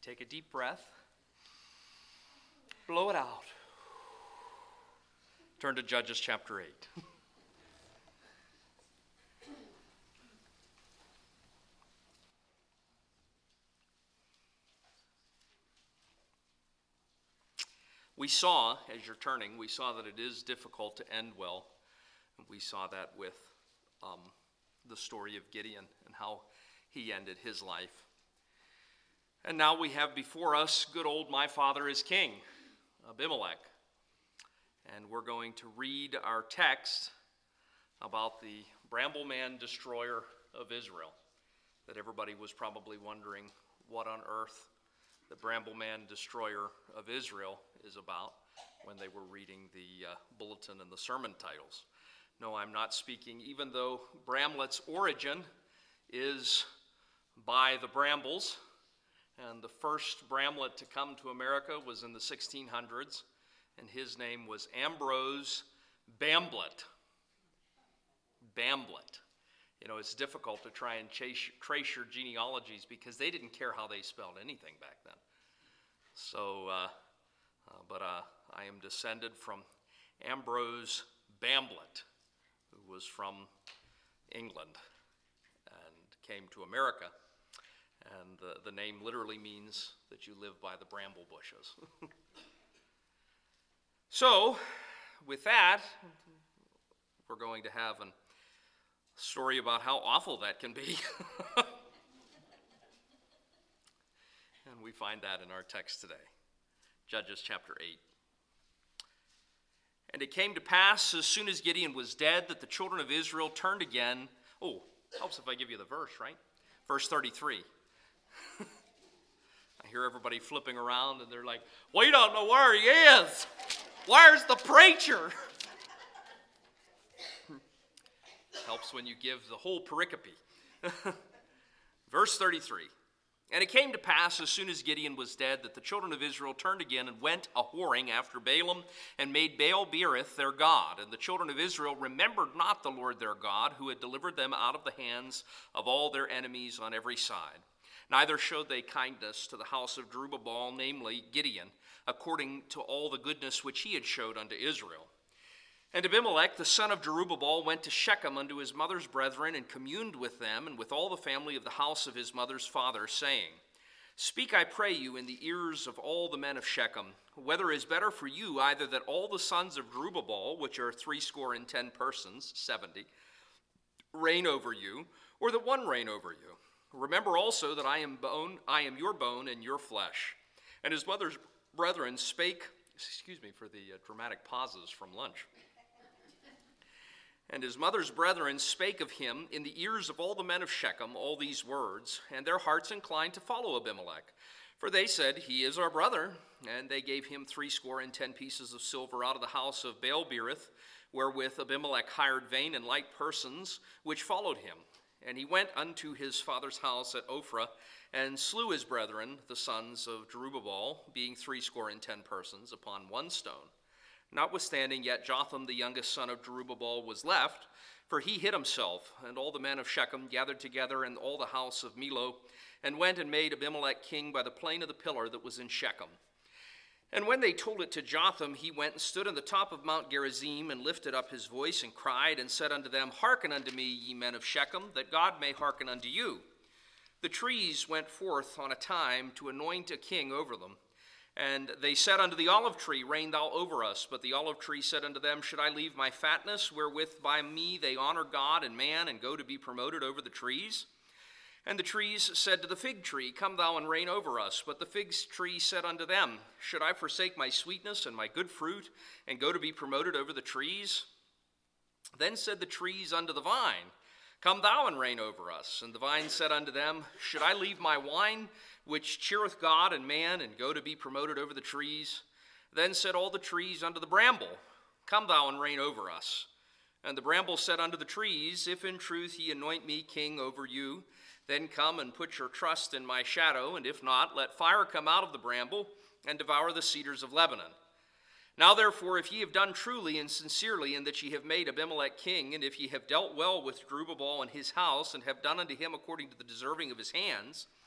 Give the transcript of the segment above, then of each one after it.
Take a deep breath. Blow it out. Turn to Judges chapter 8. We saw, as you're turning, we saw that it is difficult to end well. We saw that with the story of Gideon and how he ended his life. And now we have before us good old my father is king, Abimelech. And we're going to read our text about the Brambleman destroyer of Israel, that everybody was probably wondering what on earth the Brambleman destroyer of Israel is about when they were reading the bulletin and the sermon titles. No, I'm not speaking, even though Bramlett's origin is by the Brambles, and the first Bramlett to come to America was in the 1600s, and his name was Ambrose Bamblett. Bamblett. You know, it's difficult to try and trace your genealogies because they didn't care how they spelled anything back then. So, but I am descended from Ambrose Bamblett, who was from England and came to America. And the name literally means that you live by the bramble bushes. So, with that, we're going to have a story about how awful that can be. And we find that in our text today. Judges chapter 8. And it came to pass, as soon as Gideon was dead, that the children of Israel turned again. Oh, helps if I give you the verse, right? Verse 33. I hear everybody flipping around, and they're like, we don't know where he is. Where's the preacher? Helps when you give the whole pericope. Verse 33. And it came to pass, as soon as Gideon was dead, that the children of Israel turned again and went a-whoring after Balaam, and made Baal-berith their god. And the children of Israel remembered not the Lord their God, who had delivered them out of the hands of all their enemies on every side. Neither showed they kindness to the house of Jerubbaal, namely Gideon, according to all the goodness which he had showed unto Israel. And Abimelech, the son of Jerubbaal, went to Shechem unto his mother's brethren, and communed with them, and with all the family of the house of his mother's father, saying, Speak, I pray you, in the ears of all the men of Shechem, whether it is better for you either that all the sons of Jerubbaal, which are 70 persons, 70, reign over you, or that one reign over you. Remember also that I am your bone and your flesh. And his mother's brethren spake, excuse me for the dramatic pauses from lunch. And his mother's brethren spake of him in the ears of all the men of Shechem all these words, and their hearts inclined to follow Abimelech. For they said, He is our brother. And they gave him 70 pieces of silver out of the house of Baal-berith, wherewith Abimelech hired vain and light persons, which followed him. And he went unto his father's house at Ophrah, and slew his brethren, the sons of Jerubbaal, being 70 persons, upon one stone. Notwithstanding, yet Jotham, the youngest son of Jerubbaal, was left, for he hid himself. And all the men of Shechem gathered together, and all the house of Millo, and went and made Abimelech king by the plain of the pillar that was in Shechem. And when they told it to Jotham, he went and stood on the top of Mount Gerizim, and lifted up his voice, and cried, and said unto them, Hearken unto me, ye men of Shechem, that God may hearken unto you. The trees went forth on a time to anoint a king over them. And they said unto the olive tree, Reign thou over us. But the olive tree said unto them, Should I leave my fatness, wherewith by me they honor God and man, and go to be promoted over the trees? And the trees said to the fig tree, Come thou and reign over us. But the fig tree said unto them, Should I forsake my sweetness and my good fruit, and go to be promoted over the trees? Then said the trees unto the vine, Come thou and reign over us. And the vine said unto them, Should I leave my wine, which cheereth God and man, and go to be promoted over the trees? Then said all the trees unto the bramble, Come thou and reign over us. And the bramble said unto the trees, If in truth ye anoint me king over you, then come and put your trust in my shadow, and if not, let fire come out of the bramble, and devour the cedars of Lebanon. Now therefore, if ye have done truly and sincerely, in that ye have made Abimelech king, and if ye have dealt well with Jerubbaal and his house, and have done unto him according to the deserving of his hands,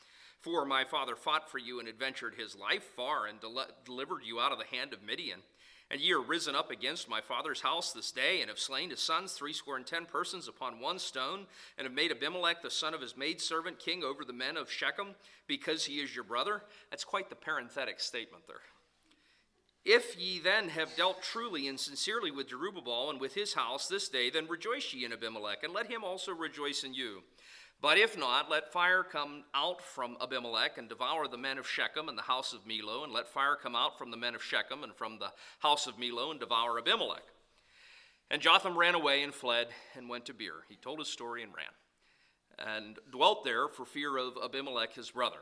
For my father fought for you and adventured his life far and delivered you out of the hand of Midian. And ye are risen up against my father's house this day, and have slain his sons 70 persons upon one stone, and have made Abimelech the son of his maidservant king over the men of Shechem, because he is your brother. That's quite the parenthetic statement there. If ye then have dealt truly and sincerely with Jerubbaal and with his house this day, then rejoice ye in Abimelech, and let him also rejoice in you. But if not, let fire come out from Abimelech and devour the men of Shechem and the house of Milo, and let fire come out from the men of Shechem and from the house of Milo and devour Abimelech. And Jotham ran away and fled and went to Beer. He told his story and ran, and dwelt there for fear of Abimelech his brother.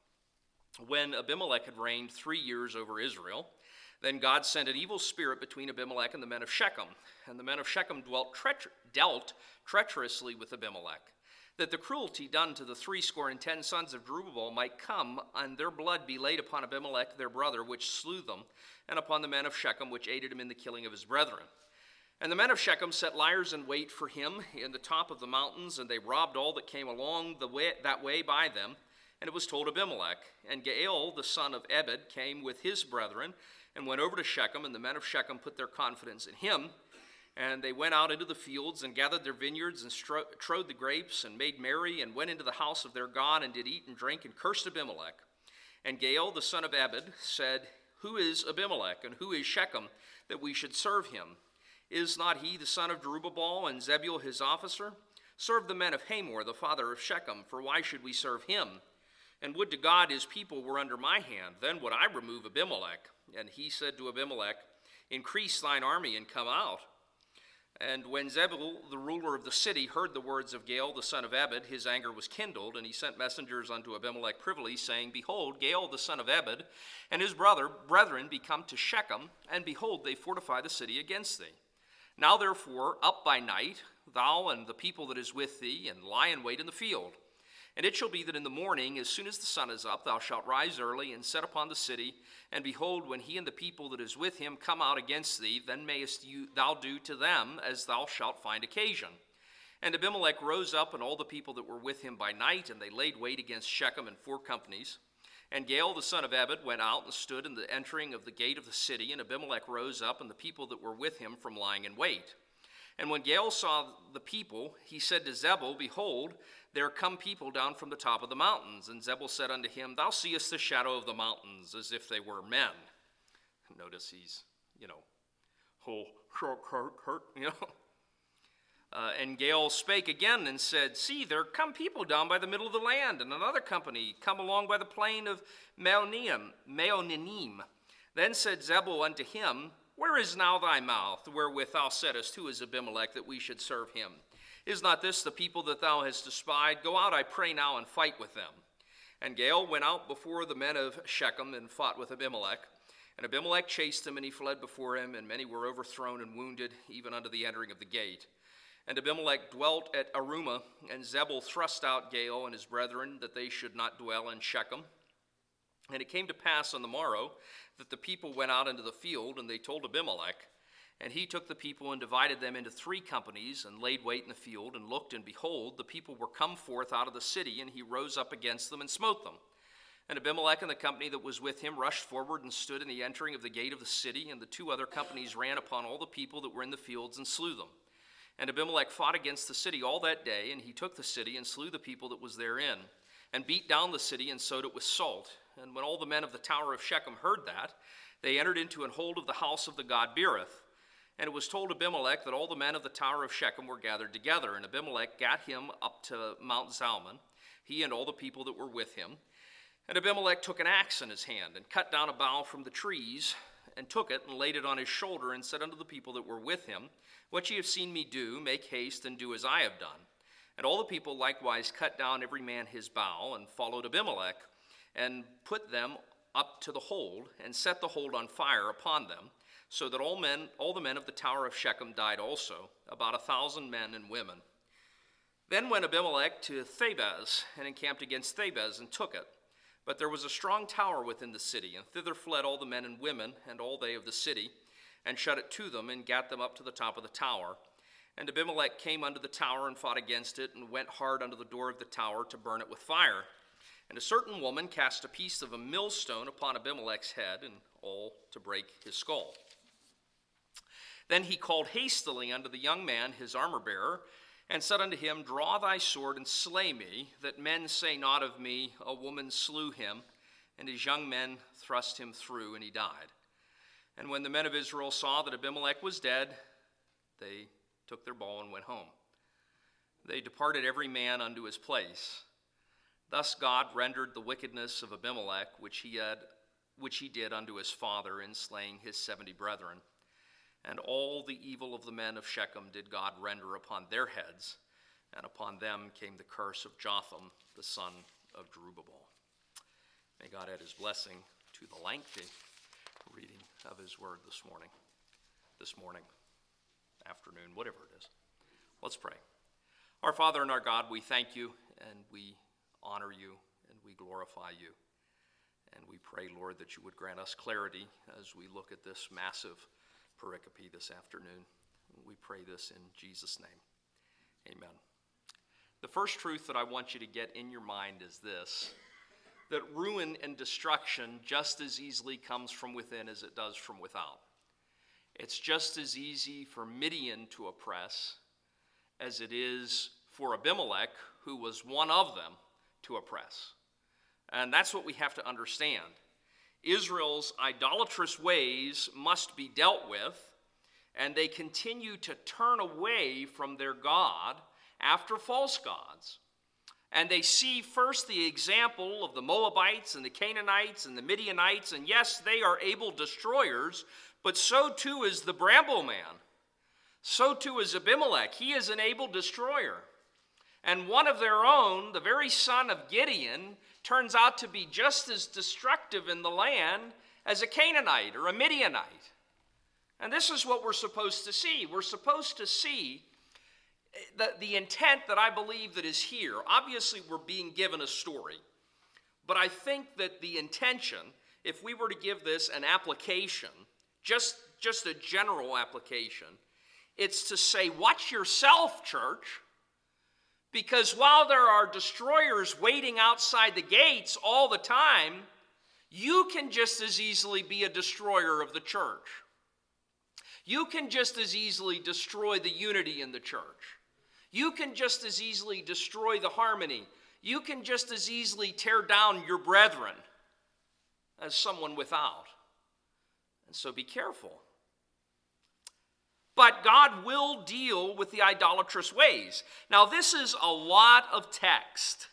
When Abimelech had reigned 3 years over Israel, then God sent an evil spirit between Abimelech and the men of Shechem, and the men of Shechem dealt treacherously with Abimelech, that the cruelty done to the 70 sons of Jerubbaal might come, and their blood be laid upon Abimelech their brother, which slew them, and upon the men of Shechem, which aided him in the killing of his brethren. And the men of Shechem set liers in wait for him in the top of the mountains, and they robbed all that came along that way by them. And it was told Abimelech. And Gaal the son of Ebed came with his brethren, and went over to Shechem, and the men of Shechem put their confidence in him. And they went out into the fields, and gathered their vineyards, and trode the grapes, and made merry, and went into the house of their God, and did eat and drink, and cursed Abimelech. And Gaal the son of Ebed said, Who is Abimelech, and who is Shechem, that we should serve him? Is not he the son of Jerubbaal, and Zebul his officer? Serve the men of Hamor, the father of Shechem, for why should we serve him? And would to God his people were under my hand, then would I remove Abimelech. And he said to Abimelech, Increase thine army, and come out. And when Zebul, the ruler of the city, heard the words of Gaal the son of Ebed, his anger was kindled, and he sent messengers unto Abimelech privily, saying, Behold, Gaal the son of Ebed and his brethren be come to Shechem, and behold, they fortify the city against thee. Now therefore, up by night, thou and the people that is with thee, and lie in wait in the field. And it shall be that in the morning, as soon as the sun is up, thou shalt rise early, and set upon the city. And behold, when he and the people that is with him come out against thee, then mayest thou do to them as thou shalt find occasion. And Abimelech rose up, and all the people that were with him by night, and they laid wait against Shechem in 4 companies. And Gaal the son of Ebed went out and stood in the entering of the gate of the city, and Abimelech rose up, and the people that were with him from lying in wait. And when Gaal saw the people, he said to Zebul, Behold, there come people down from the top of the mountains. And Zebul said unto him, Thou seest the shadow of the mountains, as if they were men. Notice he's, And Gaal spake again and said, See, there come people down by the middle of the land, and another company come along by the plain of Meonim. Then said Zebul unto him, Where is now thy mouth, wherewith thou saidst, Who is Abimelech, that we should serve him? Is not this the people that thou hast espied? Go out, I pray now, and fight with them. And Gaal went out before the men of Shechem, and fought with Abimelech. And Abimelech chased him, and he fled before him, and many were overthrown and wounded, even unto the entering of the gate. And Abimelech dwelt at Arumah, and Zebul thrust out Gaal and his brethren, that they should not dwell in Shechem. And it came to pass on the morrow that the people went out into the field, and they told Abimelech. And he took the people and divided them into 3 companies, and laid wait in the field, and looked, and behold, the people were come forth out of the city, and he rose up against them and smote them. And Abimelech and the company that was with him rushed forward and stood in the entering of the gate of the city, and the 2 other companies ran upon all the people that were in the fields and slew them. And Abimelech fought against the city all that day, and he took the city and slew the people that was therein, and beat down the city and sowed it with salt. And when all the men of the tower of Shechem heard that, they entered into an hold of the house of the god Beerith. And it was told Abimelech that all the men of the tower of Shechem were gathered together. And Abimelech gat him up to Mount Zalmon, he and all the people that were with him. And Abimelech took an axe in his hand, and cut down a bough from the trees, and took it, and laid it on his shoulder, and said unto the people that were with him, What ye have seen me do, make haste, and do as I have done. And all the people likewise cut down every man his bough, and followed Abimelech, and put them up to the hold, and set the hold on fire upon them, so that all the men of the tower of Shechem died also, about 1,000 men and women. Then went Abimelech to Thebez, and encamped against Thebez, and took it. But there was a strong tower within the city, and thither fled all the men and women, and all they of the city, and shut it to them, and gat them up to the top of the tower. And Abimelech came unto the tower, and fought against it, and went hard unto the door of the tower to burn it with fire. And a certain woman cast a piece of a millstone upon Abimelech's head, and all to break his skull. Then he called hastily unto the young man his armor-bearer, and said unto him, Draw thy sword and slay me, that men say not of me, A woman slew him. And his young men thrust him through, and he died. And when the men of Israel saw that Abimelech was dead, they took their bow and went home. They departed every man unto his place. Thus God rendered the wickedness of Abimelech, which he did unto his father in slaying his 70 brethren. And all the evil of the men of Shechem did God render upon their heads, and upon them came the curse of Jotham, the son of Jerubbaal. May God add his blessing to the lengthy reading of his word this morning, afternoon, whatever it is. Let's pray. Our Father and our God, we thank you, and we honor you, and we glorify you. And we pray, Lord, that you would grant us clarity as we look at this massive pericope this afternoon. We pray this in Jesus' name. Amen. The first truth that I want you to get in your mind is this, that ruin and destruction just as easily comes from within as it does from without. It's just as easy for Midian to oppress as it is for Abimelech, who was one of them, to oppress. And that's what we have to understand. Israel's idolatrous ways must be dealt with, and they continue to turn away from their God after false gods. And they see first the example of the Moabites and the Canaanites and the Midianites, and yes, they are able destroyers, but so too is the bramble man. So too is Abimelech. He is an able destroyer. And one of their own, the very son of Gideon, turns out to be just as destructive in the land as a Canaanite or a Midianite. And this is what we're supposed to see. We're supposed to see the intent that I believe that is here. Obviously, we're being given a story. But I think that the intention, if we were to give this an application, just a general application, it's to say, watch yourself, church. Because while there are destroyers waiting outside the gates all the time, you can just as easily be a destroyer of the church. You can just as easily destroy the unity in the church. You can just as easily destroy the harmony. You can just as easily tear down your brethren as someone without. And so be careful. But God will deal with the idolatrous ways. Now, this is a lot of text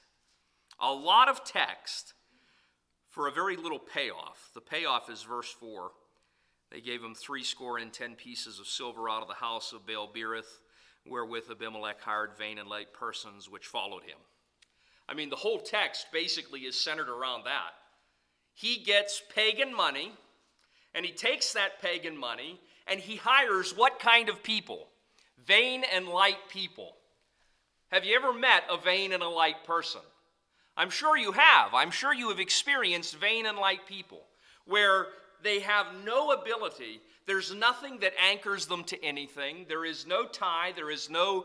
for a very little payoff. The payoff is verse 4. They gave him 70 pieces of silver out of the house of Baal-berith, wherewith Abimelech hired vain and light persons which followed him. I mean, the whole text basically is centered around that. He gets pagan money, and he takes that pagan money, and he hires what kind of people? Vain and light people. Have you ever met a vain and a light person? I'm sure you have. I'm sure you have experienced vain and light people where they have no ability. There's nothing that anchors them to anything. There is no tie. There is no,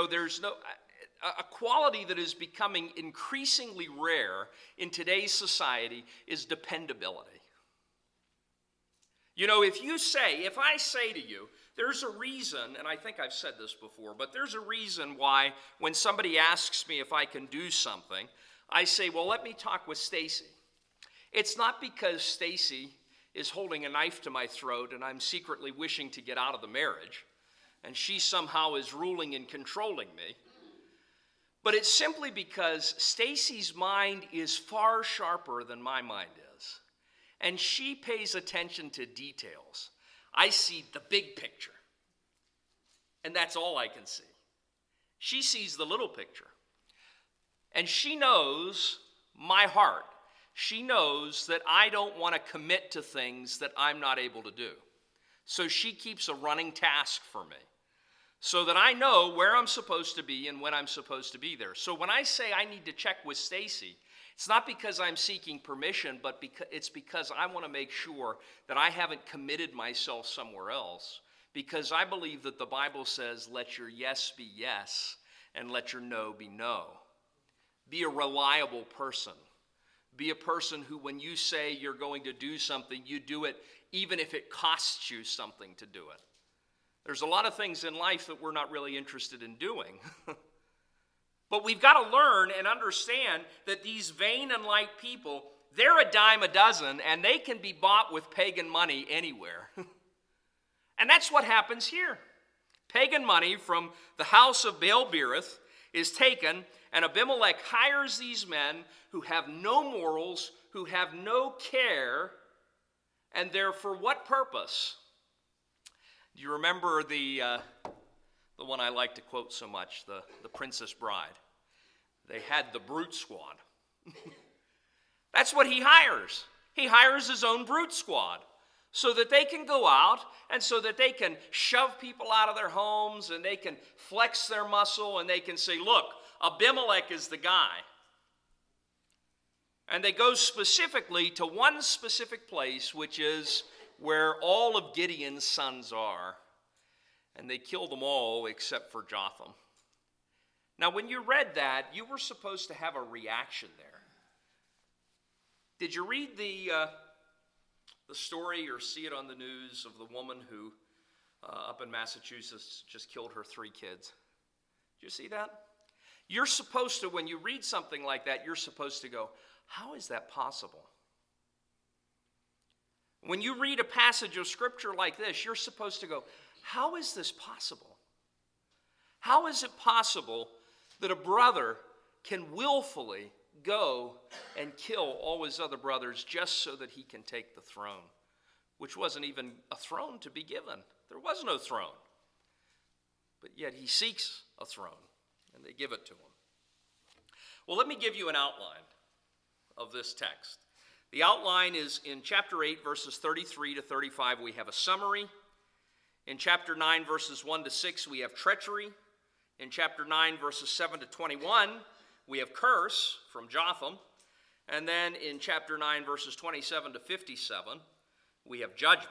a quality that is becoming increasingly rare in today's society is dependability. If I say to you, there's a reason, and I think I've said this before, but there's a reason why when somebody asks me if I can do something, I say, well, let me talk with Stacy. It's not because Stacy is holding a knife to my throat and I'm secretly wishing to get out of the marriage, and she somehow is ruling and controlling me. But it's simply because Stacy's mind is far sharper than my mind is. And she pays attention to details. I see the big picture. And that's all I can see. She sees the little picture. And she knows my heart. She knows that I don't want to commit to things that I'm not able to do. So she keeps a running task for me, so that I know where I'm supposed to be and when I'm supposed to be there. So when I say I need to check with Stacy, it's not because I'm seeking permission, but it's because I want to make sure that I haven't committed myself somewhere else, because I believe that the Bible says, let your yes be yes and let your no be no. Be a reliable person. Be a person who, when you say you're going to do something, you do it even if it costs you something to do it. There's a lot of things in life that we're not really interested in doing. But we've got to learn and understand that these vain and light people, they're a dime a dozen, and they can be bought with pagan money anywhere. And that's what happens here. Pagan money from the house of Baal-berith is taken, and Abimelech hires these men who have no morals, who have no care, and they're for what purpose? Do you remember the one I like to quote so much, the Princess Bride? They had the brute squad. That's what he hires. He hires his own brute squad so that they can go out and so that they can shove people out of their homes and they can flex their muscle and they can say, look, Abimelech is the guy. And they go specifically to one specific place, which is where all of Gideon's sons are. And they kill them all except for Jotham. Now, when you read that, you were supposed to have a reaction there. Did you read the story or see it on the news of the woman who, up in Massachusetts, just killed her 3 kids? Did you see that? You're supposed to, when you read something like that, you're supposed to go, how is that possible? When you read a passage of Scripture like this, you're supposed to go, how is this possible? How is it possible that a brother can willfully go and kill all his other brothers just so that he can take the throne, which wasn't even a throne to be given? There was no throne. But yet he seeks a throne, and they give it to him. Well, let me give you an outline of this text. The outline is in chapter 8, verses 33 to 35, we have a summary. In chapter 9, verses 1 to 6, we have treachery. In chapter 9, verses 7 to 21, we have curse from Jotham. And then in chapter 9, verses 27 to 57, we have judgment.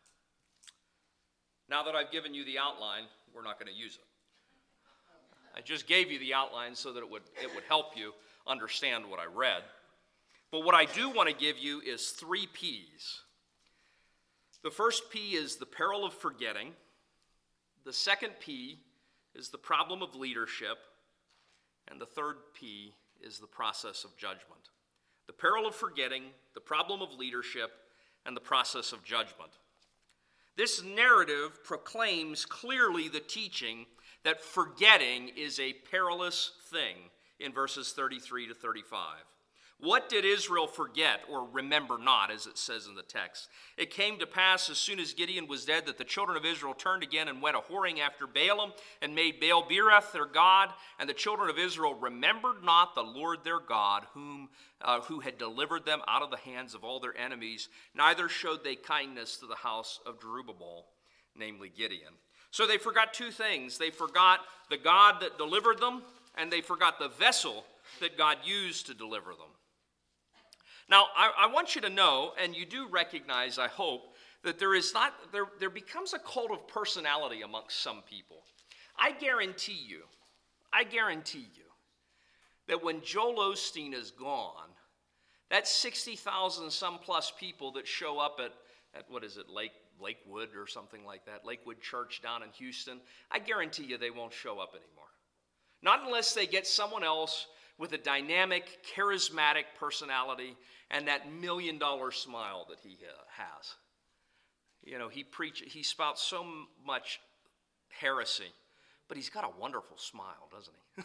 Now that I've given you the outline, we're not going to use it. I just gave you the outline so that it would help you understand what I read. But what I do want to give you is 3 P's. The first P is the peril of forgetting. The second P is the problem of leadership. And the third P is the process of judgment. The peril of forgetting, the problem of leadership, and the process of judgment. This narrative proclaims clearly the teaching that forgetting is a perilous thing in verses 33 to 35. What did Israel forget, or remember not, as it says in the text? It came to pass as soon as Gideon was dead that the children of Israel turned again and went a-whoring after Baalim and made Baal-berith their god. And the children of Israel remembered not the Lord their God, who had delivered them out of the hands of all their enemies. Neither showed they kindness to the house of Jerubbaal, namely Gideon. So they forgot 2 things. They forgot the God that delivered them, and they forgot the vessel that God used to deliver them. Now, I want you to know, and you do recognize, I hope, that there becomes a cult of personality amongst some people. I guarantee you that when Joel Osteen is gone, that 60,000 some plus people that show up at what is it, Lakewood or something like that, Lakewood Church down in Houston, I guarantee you they won't show up anymore. Not unless they get someone else with a dynamic, charismatic personality and that $1 million smile that he has. You know, he spouts so much heresy, but he's got a wonderful smile, doesn't he?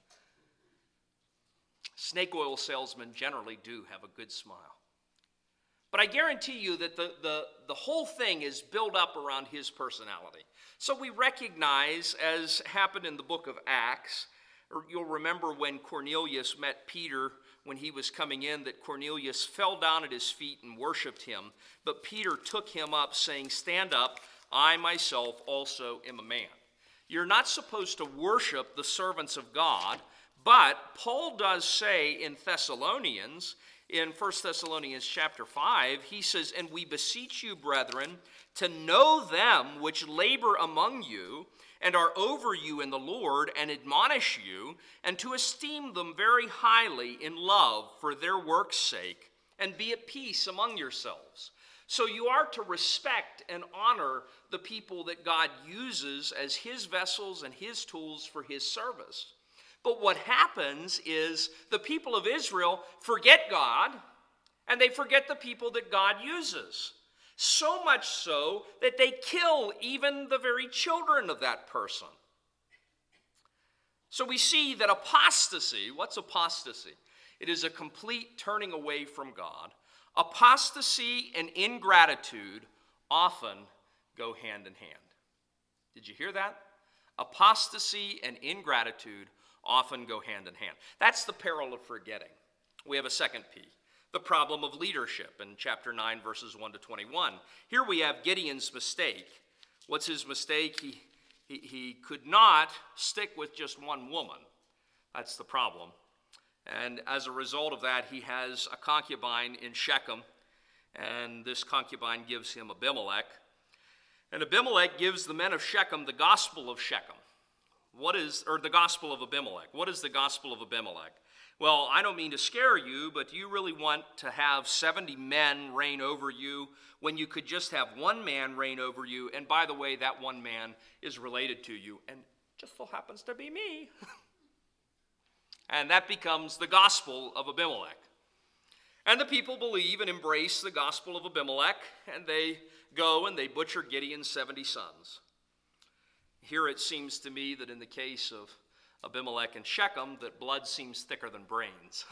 Snake oil salesmen generally do have a good smile. But I guarantee you that the whole thing is built up around his personality. So we recognize, as happened in the book of Acts, you'll remember when Cornelius met Peter when he was coming in, that Cornelius fell down at his feet and worshiped him. But Peter took him up, saying, "Stand up, I myself also am a man." You're not supposed to worship the servants of God, but Paul does say in Thessalonians, in 1 Thessalonians chapter 5, he says, "And we beseech you, brethren, to know them which labor among you, and are over you in the Lord, and admonish you, and to esteem them very highly in love for their work's sake, and be at peace among yourselves." So you are to respect and honor the people that God uses as his vessels and his tools for his service. But what happens is the people of Israel forget God, and they forget the people that God uses. So much so that they kill even the very children of that person. So we see that apostasy, what's apostasy? It is a complete turning away from God. Apostasy and ingratitude often go hand in hand. Did you hear that? Apostasy and ingratitude often go hand in hand. That's the peril of forgetting. We have a second P, the problem of leadership in chapter 9, verses 1 to 21. Here we have Gideon's mistake. What's his mistake? He could not stick with just one woman. That's the problem. And as a result of that, he has a concubine in Shechem, and this concubine gives him Abimelech. And Abimelech gives the men of Shechem the gospel of Shechem. The gospel of Abimelech. What is the gospel of Abimelech? Well, I don't mean to scare you, but do you really want to have 70 men reign over you when you could just have one man reign over you? And by the way, that one man is related to you, and just so happens to be me. And that becomes the gospel of Abimelech. And the people believe and embrace the gospel of Abimelech, and they go and they butcher Gideon's 70 sons. Here it seems to me that in the case of Abimelech and Shechem, that blood seems thicker than brains.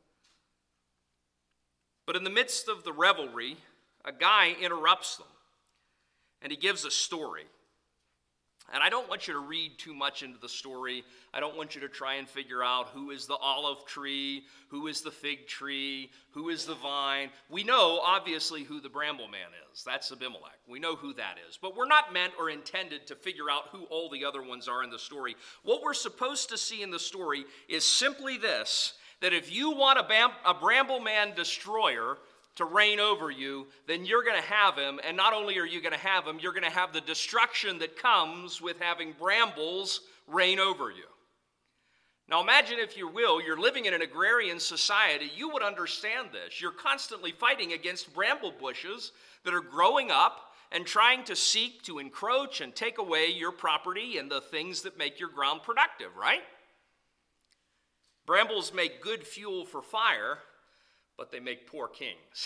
But in the midst of the revelry, a guy interrupts them, and he gives a story. And I don't want you to read too much into the story. I don't want you to try and figure out who is the olive tree, who is the fig tree, who is the vine. We know, obviously, who the bramble man is. That's Abimelech. We know who that is. But we're not meant or intended to figure out who all the other ones are in the story. What we're supposed to see in the story is simply this, that if you want a bramble man destroyer to reign over you, then you're going to have him, and not only are you going to have him, you're going to have the destruction that comes with having brambles reign over you. Now imagine, if you will, you're living in an agrarian society. You would understand this. You're constantly fighting against bramble bushes that are growing up and trying to seek to encroach and take away your property and the things that make your ground productive, right? Brambles make good fuel for fire, but they make poor kings.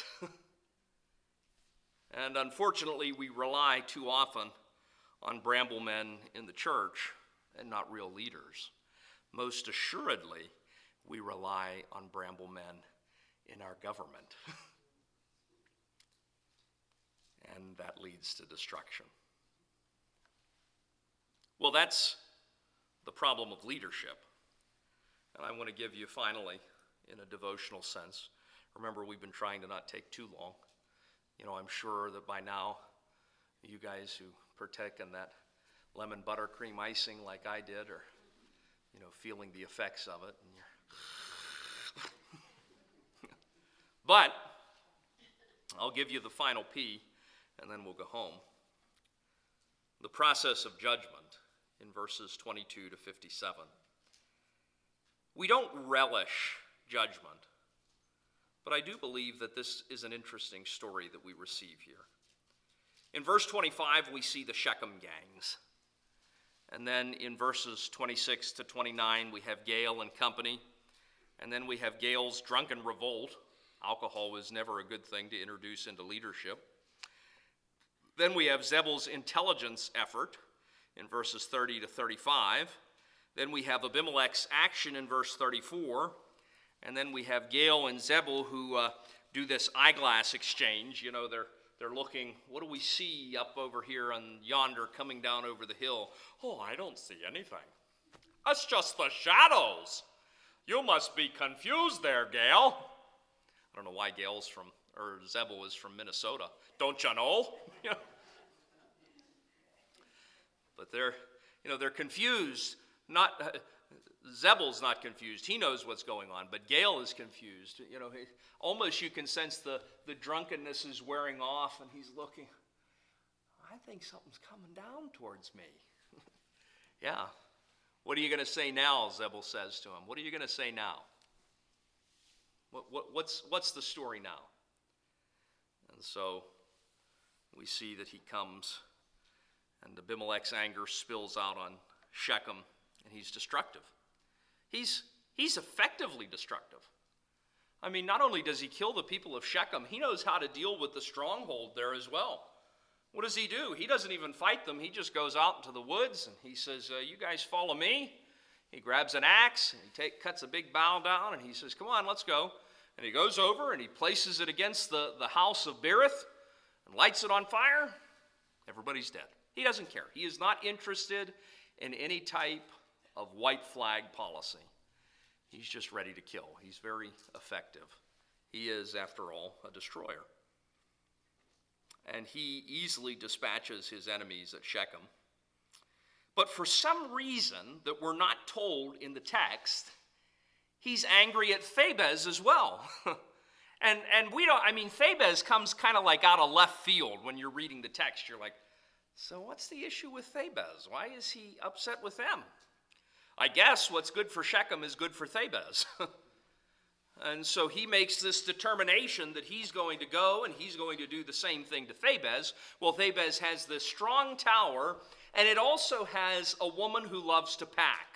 And unfortunately, we rely too often on bramble men in the church and not real leaders. Most assuredly, we rely on bramble men in our government. And that leads to destruction. Well, that's the problem of leadership. And I want to give you finally, in a devotional sense, remember, we've been trying to not take too long. I'm sure that by now, you guys who partake in that lemon buttercream icing like I did are, feeling the effects of it. But I'll give you the final P, and then we'll go home. The process of judgment in verses 22 to 57. We don't relish judgment. But I do believe that this is an interesting story that we receive here. In verse 25, we see the Shechem gangs. And then in verses 26 to 29, we have Gaal and company. And then we have Gaal's drunken revolt. Alcohol was never a good thing to introduce into leadership. Then we have Zebul's intelligence effort in verses 30 to 35. Then we have Abimelech's action in verse 34. And then we have Gaal and Zebul who do this eyeglass exchange. They're looking, what do we see up over here and yonder coming down over the hill? Oh, I don't see anything. That's just the shadows. You must be confused there, Gaal. I don't know why Zebul is from Minnesota. Don't you know? But they're confused. Zebul's not confused. He knows what's going on, but Gael is confused. Almost you can sense the drunkenness is wearing off, and he's looking. I think something's coming down towards me. Yeah. What are you going to say now, Zebul says to him. What are you going to say now? What's the story now? And so we see that he comes, and Abimelech's anger spills out on Shechem, and he's destructive. He's effectively destructive. I mean, not only does he kill the people of Shechem, he knows how to deal with the stronghold there as well. What does he do? He doesn't even fight them. He just goes out into the woods, and he says, you guys follow me. He grabs an axe, and he cuts a big bough down, and he says, come on, let's go. And he goes over, and he places it against the house of Berith, and lights it on fire. Everybody's dead. He doesn't care. He is not interested in any type of white flag policy. He's just ready to kill. He's very effective. He is, after all, a destroyer. And he easily dispatches his enemies at Shechem. But for some reason that we're not told in the text, he's angry at Thebez as well. and we don't, Thebez comes kind of like out of left field when you're reading the text. You're like, so what's the issue with Thebez? Why is he upset with them? I guess what's good for Shechem is good for Thebez. And so he makes this determination that he's going to go and he's going to do the same thing to Thebez. Well, Thebez has this strong tower, and it also has a woman who loves to pack.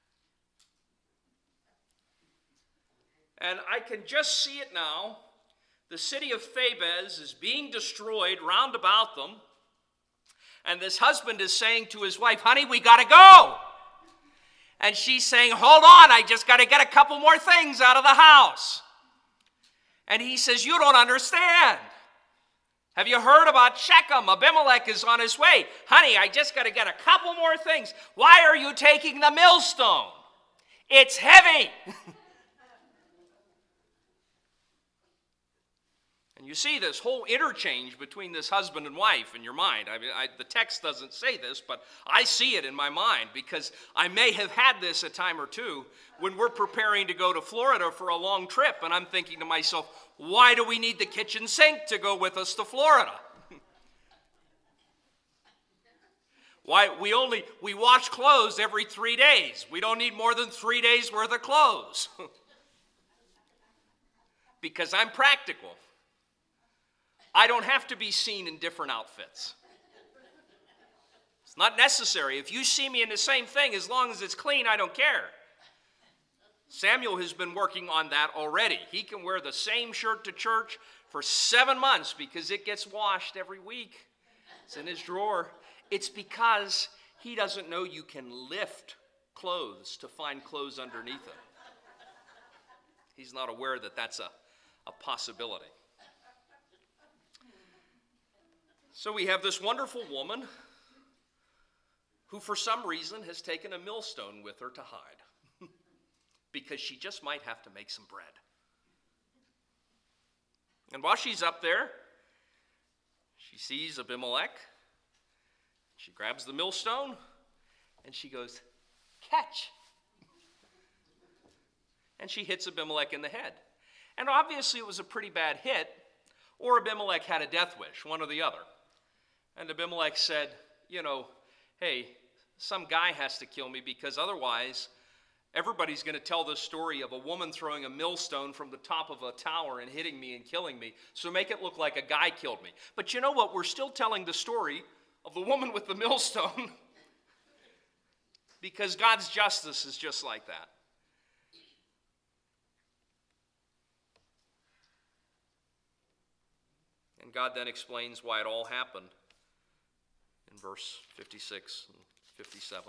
And I can just see it now. The city of Thebez is being destroyed round about them. And this husband is saying to his wife, honey, we got to go. And she's saying, hold on, I just got to get a couple more things out of the house. And he says, you don't understand. Have you heard about Shechem? Abimelech is on his way. Honey, I just got to get a couple more things. Why are you taking the millstone? It's heavy. And you see this whole interchange between this husband and wife in your mind. The text doesn't say this, but I see it in my mind because I may have had this a time or two when we're preparing to go to Florida for a long trip, and I'm thinking to myself, why do we need the kitchen sink to go with us to Florida? Why we wash clothes every 3 days. We don't need more than 3 days worth of clothes. Because I'm practical. I don't have to be seen in different outfits. It's not necessary. If you see me in the same thing, as long as it's clean, I don't care. Samuel has been working on that already. He can wear the same shirt to church for 7 months because it gets washed every week. It's in his drawer. It's because he doesn't know you can lift clothes to find clothes underneath it. He's not aware that that's a possibility. So we have this wonderful woman who for some reason has taken a millstone with her to hide because she just might have to make some bread. And while she's up there, she sees Abimelech. She grabs the millstone and she goes, catch. And she hits Abimelech in the head. And obviously it was a pretty bad hit, or Abimelech had a death wish, one or the other. And Abimelech said, hey, some guy has to kill me because otherwise everybody's going to tell this story of a woman throwing a millstone from the top of a tower and hitting me and killing me. So make it look like a guy killed me. But you know what? We're still telling the story of the woman with the millstone because God's justice is just like that. And God then explains why it all happened in verse 56 and 57.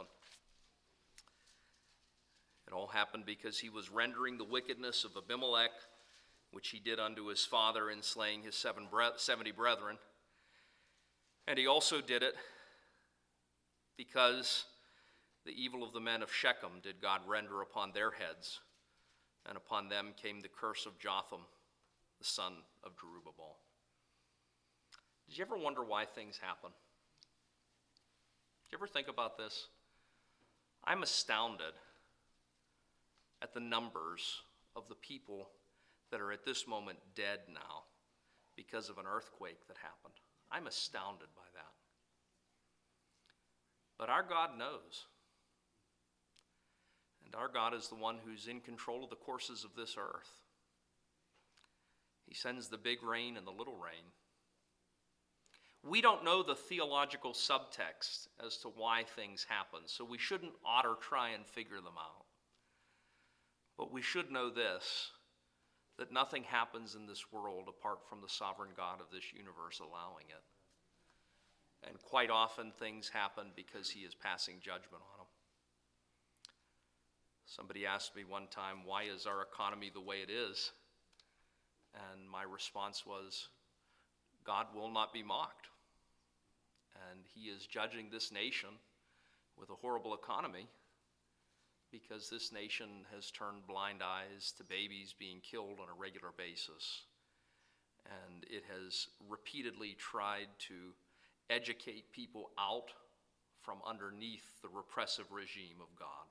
It all happened because he was rendering the wickedness of Abimelech, which he did unto his father in slaying his 70 brethren. And he also did it because the evil of the men of Shechem did God render upon their heads, and upon them came the curse of Jotham, the son of Jerubbaal. Did you ever wonder why things happen? Did you ever think about this? I'm astounded at the numbers of the people that are at this moment dead now because of an earthquake that happened. I'm astounded by that. But our God knows. And our God is the one who's in control of the courses of this earth. He sends the big rain and the little rain. We don't know the theological subtext as to why things happen, so we shouldn't ought or try and figure them out. But we should know this, that nothing happens in this world apart from the sovereign God of this universe allowing it. And quite often things happen because he is passing judgment on them. Somebody asked me one time, why is our economy the way it is? And my response was, God will not be mocked. And he is judging this nation with a horrible economy because this nation has turned blind eyes to babies being killed on a regular basis. And it has repeatedly tried to educate people out from underneath the repressive regime of God.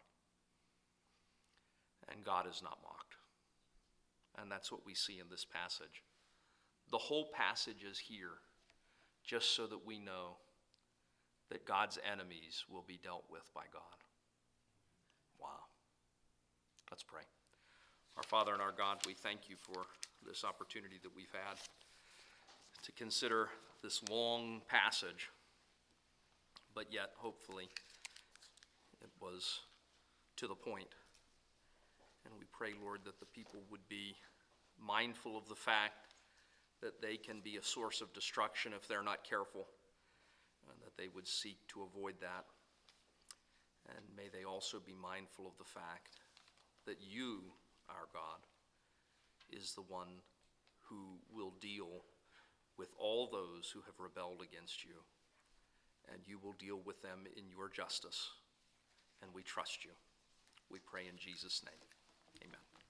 And God is not mocked. And that's what we see in this passage. The whole passage is here just so that we know that God's enemies will be dealt with by God. Wow. Let's pray. Our Father and our God, we thank you for this opportunity that we've had to consider this long passage, but yet hopefully it was to the point. And we pray, Lord, that the people would be mindful of the fact that they can be a source of destruction if they're not careful, and that they would seek to avoid that. And may they also be mindful of the fact that you, our God, is the one who will deal with all those who have rebelled against you, and you will deal with them in your justice. And we trust you. We pray in Jesus' name. Amen.